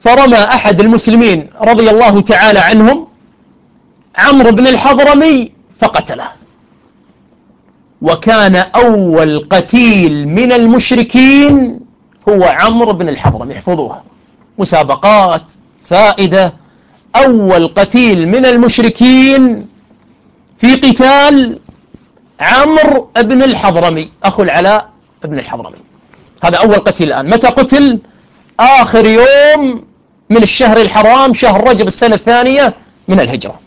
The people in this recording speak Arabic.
فرمى أحد المسلمين رضي الله تعالى عنهم عمرو بن الحضرمي فقتله، وكان أول قتيل من المشركين هو عمرو بن الحضرمي. احفظوها، مسابقات فائدة. أول قتيل من المشركين في قتال عمرو بن الحضرمي أخو العلاء بن الحضرمي. هذا أول قتيل. الآن متى قتل؟ آخر يوم من الشهر الحرام، شهر رجب، السنة الثانية من الهجرة.